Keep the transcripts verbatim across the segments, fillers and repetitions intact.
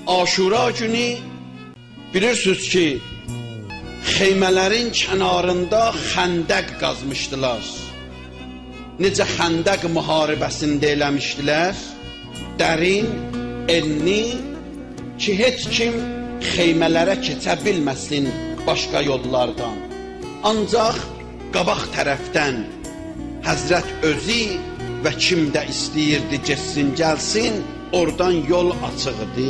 Aşura günü bilirsiniz ki xeymələrin kənarında xəndəq qazmışdılar. Necə xəndəq müharibəsində eləmişdilər, dərin, enli, ki heç kim xeymələrə keçə bilməsin başqa yollardan. Ancaq qabaq tərəfdən Həzrət özü və kim də istəyirdi geçsin gəlsin, oradan yol açıqdı.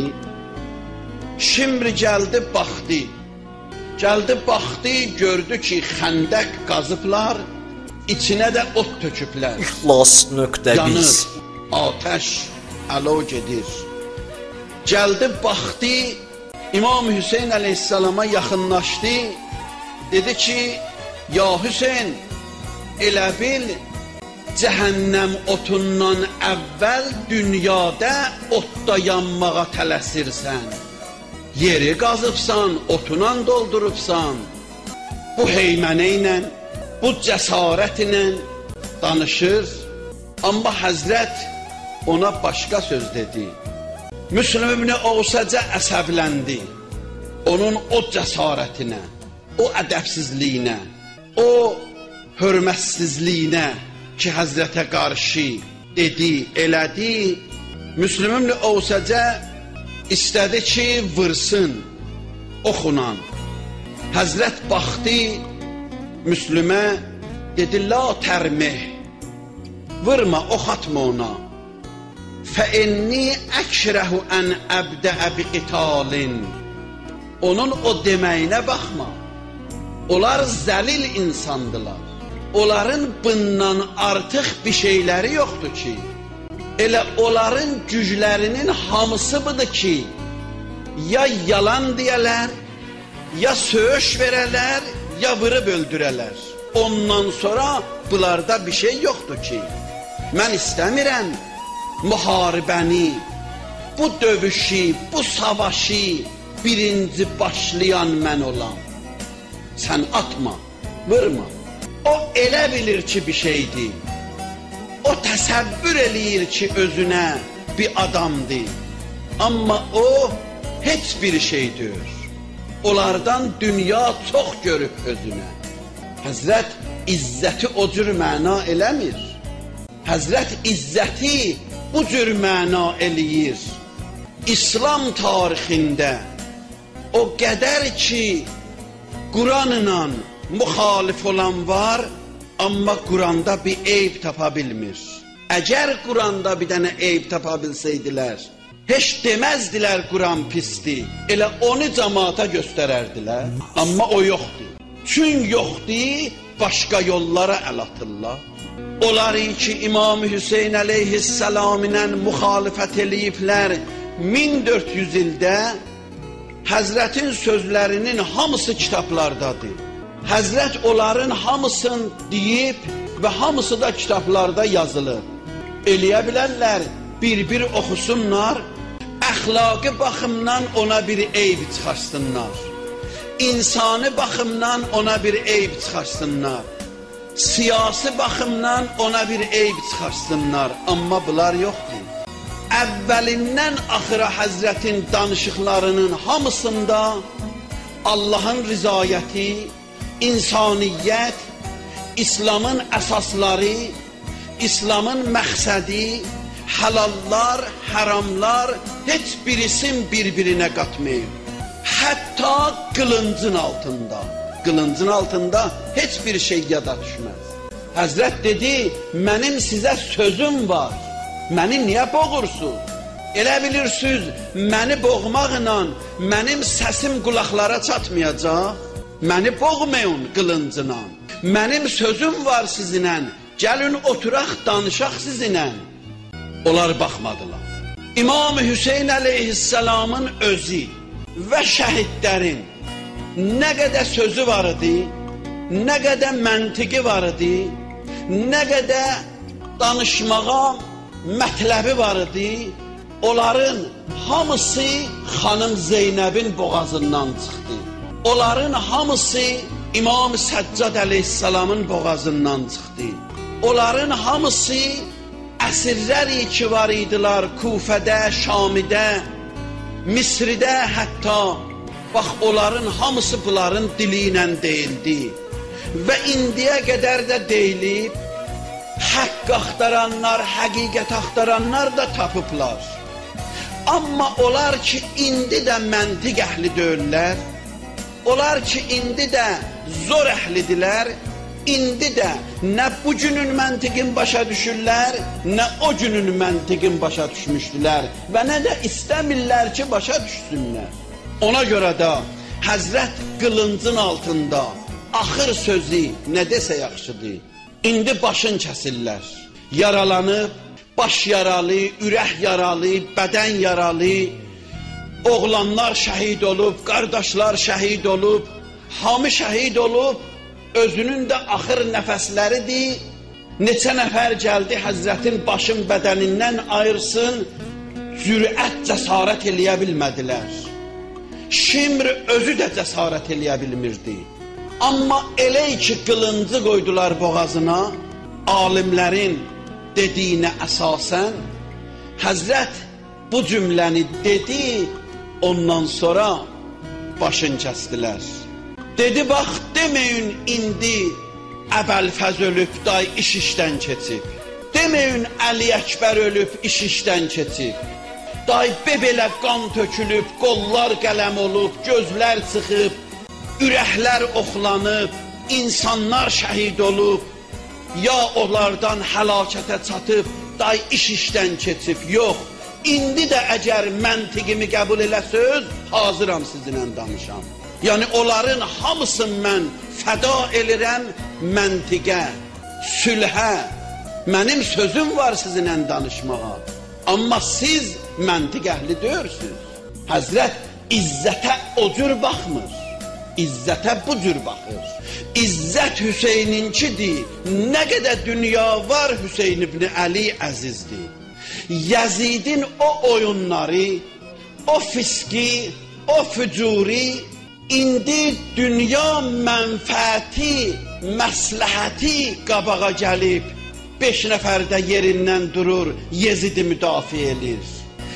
Şimdi gəldi baxdı, gəldi baxdı, gördü ki xəndəq qazıblar, içinə də ot töküblər. İxlas nöqtə biz. Yanır, atəş, əlo gedir. Gəldi baxdı, İmam Hüseyin əleyhissalama yaxınlaşdı, dedi ki, ya Hüseyin, elə bil, cəhənnəm otundan əvvəl dünyada otda yanmağa tələsirsən. Yeri qazıbsan, otunan doldurubsan. Bu heymənə ilə, bu cəsarət ilə danışır. Amma Həzrət ona başqa söz dedi. Müslüm ibn Ovsəcə əsəbləndi. Onun o cəsarətinə, o ədəbsizliyinə, o hörmətsizliyinə ki Həzrətə qarşı dedi, elədi. Müslüm ibn Ovsəcə istədi ki vırsın, oxunan. Həzrət baxdı Müslümə, dedi, la tərmih, vırma, oxatma ona. Fəenni əkrəhu ən əbdəə bi qitalin. Onun o deməyinə baxma. Onlar zəlil insandılar. Onların bundan artıq bir şeyləri yoxdur ki. Elə onların güclərinin hamısı budur ki, ya yalan deyələr, ya söğüş verələr, ya vırıb öldürələr. Ondan sonra bunlarda bir şey yoxdur ki. Mən istəmirəm müharibəni, bu dövüşü, bu savaşı birinci başlayan mən olam. Sən atma, vırma. O elə bilir ki bir şeydir. O təsəvvür eləyir ki özünə bir adamdır. Amma o heç bir şeydir. Onlardan dünya çox görüb özünə. Həzrət izzəti o cür məna eləmir. Həzrət izzəti bu cür məna eləyir. İslam tarixində o qədər ki Quranla müxalif olan var, amma Quranda bir eyb tapa bilmir. Əgər Quranda bir dənə eyb tapa bilsəydilər, heç deməzdilər Quran pisdir, elə onu cəmaata göstərərdilər. Amma o yoxdur. Çün yoxdur, başqa yollara əl atırlar. Onları ki İmam Hüseyin əleyhissalam ilə müxalifət eləyiblər min dörd yüz ildə, Həzrətin sözlərinin hamısı kitablardadır. Həzrət onların hamısını deyib və hamısı da kitablarda yazılır. Eləyə bilərlər, bir-bir oxusunlar, əxlaqi baxımdan ona bir eyb çıxarsınlar. İnsani baxımdan ona bir eyb çıxarsınlar. Siyasi baxımdan ona bir eyb çıxarsınlar. Amma bunlar yoxdur. Əvvəlindən axıra Həzrətin danışıqlarının hamısında Allahın rizayəti, insaniyyət, İslamın əsasları, İslamın məqsədi, həlallar, haramlar heç birisin bir-birinə qatmayıb. Hətta qılıncın altında, qılıncın altında heç bir şey yada düşməz. Həzrət dedi, mənim sizə sözüm var, məni niyə boğursunuz? Elə bilirsiniz, məni boğmaqla mənim səsim qulaqlara çatmayacaq. Məni boğmayın qılıncına. Mənim sözüm var sizinlə. Gəlin oturaq, danışaq sizinlə. Onlar baxmadılar. İmam Hüseyin əleyhissalamın özü və şəhidlərin nə qədər sözü var idi, nə qədər məntiqi var idi, nə qədər danışmağa mətləbi var idi, onların hamısı xanım Zeynəbin boğazından çıxdı. Onların hamısı İmam Səccad əleyhissalamın boğazından çıxdı. Onların hamısı əsirlər ki var idilər Kufədə, Şamidə, Misridə hətta bax onların hamısı bunların dili ilə deyildi və indiyə qədər də deyilib, haqq axtaranlar, həqiqət axtaranlar da tapıblar. Amma onlar ki, indi də məntiq əhli deyirlər, onlar ki, indi də zor əhlidirlər, indi də nə bu günün məntiqin başa düşürlər, nə o günün məntiqin başa düşmüşdülər və nə də istəmirlər ki, başa düşsünlər. Ona görə də Həzrət qılıncın altında axır sözü nə desə yaxşıdır. İndi başın kəsirlər, yaralanıb, baş yaralı, ürək yaralı, bədən yaralı, oğlanlar şəhid olub, qardaşlar şəhid olub, hamı şəhid olub, özünün də axır nəfəsləridir. Neçə nəfər gəldi Həzrətin başın bədənindən ayırsın, cürət cəsarət eləyə bilmədilər. Şimr özü də cəsarət eləyə bilmirdi. Amma elə ki qılıncı qoydular boğazına, alimlərin dediyinə əsasən, Həzrət bu cümləni dedi, ondan sonra başın kəsdilər. Dedi, bax, deməyin indi Əbəlfəz ölüb, day iş işdən keçib. Deməyin Əli Əkbər ölüb, iş işdən keçib. Day bebelə qan tökülüb, qollar qələm olub, gözlər çıxıb, ürəklər oxlanıb, insanlar şəhid olub, ya onlardan həlakətə çatıb, day iş işdən keçib. Yox, indi də əgər məntiqimi qəbul eləsəz, hazıram sizinlə danışam. Yəni onların hamısını mən fəda edirəm məntiqə, sülhə. Mənim sözüm var sizinlə danışmağa. Amma siz məntiq əhli deyirsiniz. Həzrət izzətə o cür baxmır. İzzətə bu cür baxır. İzzət Hüseyninkidir. Nə qədər dünya var Hüseyn ibn Əli əzizdir. Yazidin o oyunları, o fiski, o fücuri, indi dünya mənfəəti, məsləhəti qabağa gəlib, beş nəfər də yerindən durur, Yezidi müdafiə edir.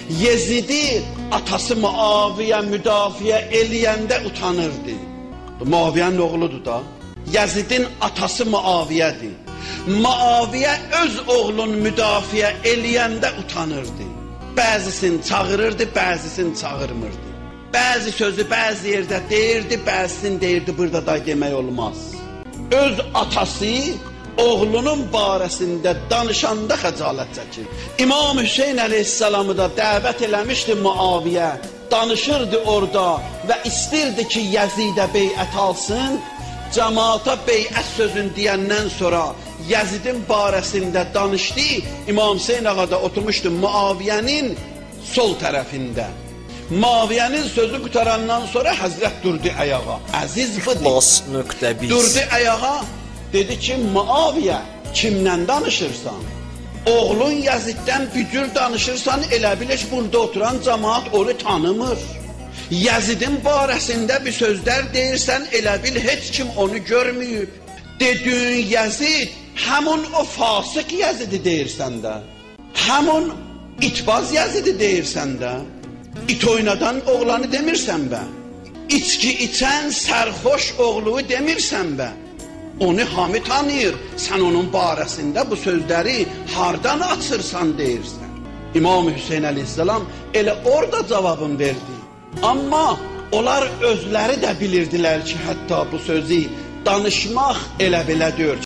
Yezidi atası Muaviyə müdafiə eləyəndə utanırdı. Muaviyənin oğludur da. Yazidin atası Muaviyədir. Muaviyə öz oğlunu müdafiə eləyəndə utanırdı. Bəzisini çağırırdı, bəzisini çağırmırdı. Bəzi sözü bəzi yerdə deyirdi, bəzisini deyirdi, burada da demək olmaz. Öz atası oğlunun barəsində danışanda xəcalət çəkir. İmam Hüseyin əleyhissalamı da dəvət eləmişdi Muaviyə, danışırdı orada və istirdi ki, Yəzidə beyət alsın. Cəmaata beyət sözün deyəndən sonra Yəzidin barəsində danışdı. İmam Hüseyin ağa da oturmuşdu Muaviyənin sol tərəfində. Muaviyənin sözü qutarandan sonra Həzrət durdu ayağa. Əziz budur. Durdu ayağa. Dedi ki, Muaviyə, kimlə danışırsan? Oğlun Yəziddən bücür danışırsan, elə bilir burada oturan cəmaat onu tanımır. Yəzidin barəsində bir sözlər deyirsən, elə bil heç kim onu görməyib. Dediyin Yəzid, həmun o fasıq Yəzidi deyirsən də. Həmun itbaz Yəzidi deyirsən də. İt oynadan oğlanı demirsən bə. İçki içən sərxoş oğluyu demirsən bə. Onu hamı tanıyır. Sən onun barəsində bu sözləri hardan açırsan deyirsən. İmam Hüseyin əleyhissalam elə orada cavabını verdi. Amma onlar özləri də bilirdilər ki, hətta bu sözü danışmaq elə belə deyir.